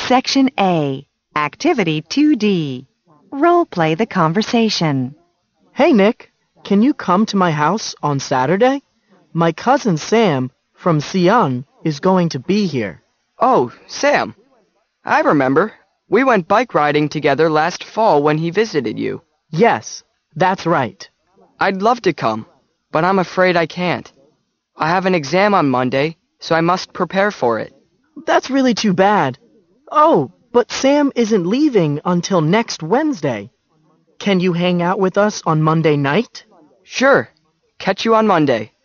Section A, Activity 2D. Role play the conversation. Hey, Nick, can you come to my house on Saturday? My cousin Sam from Sion is going to be here. Oh, Sam. I remember. We went bike riding together last fall when he visited you. Yes, that's right. I'd love to come, but I'm afraid I can't. I have an exam on Monday, so I must prepare for it. That's really too bad. Oh, but Sam isn't leaving until next Wednesday. Can you hang out with us on Monday night? Sure. Catch you on Monday.